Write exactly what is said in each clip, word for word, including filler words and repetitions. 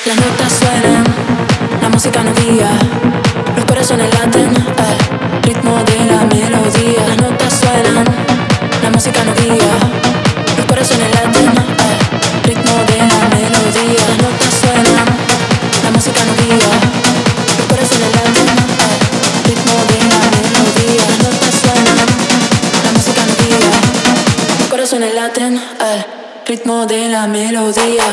Las notas suenan, la música no guía, los corazones laten, el ritmo de la melodía. Las notas suenan, la música no guía, los corazones laten, el ritmo de la melodía. Las notas suenan, la música no guía, los corazones laten, el ritmo de la melodía. Las notas suenan, la música no guía, los corazones laten, el ritmo de la melodía.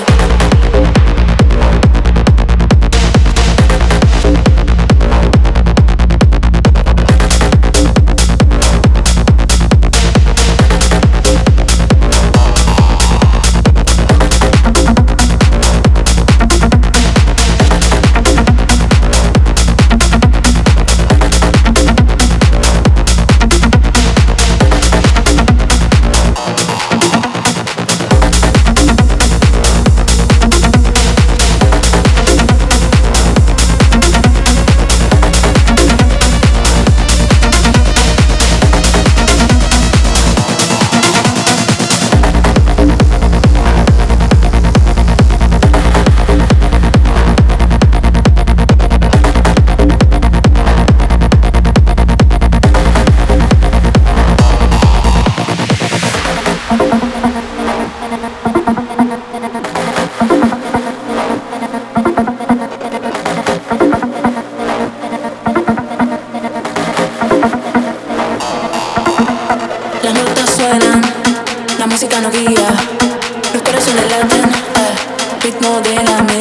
Las notas suenan, la música no guía, los corazones laten, el ritmo de la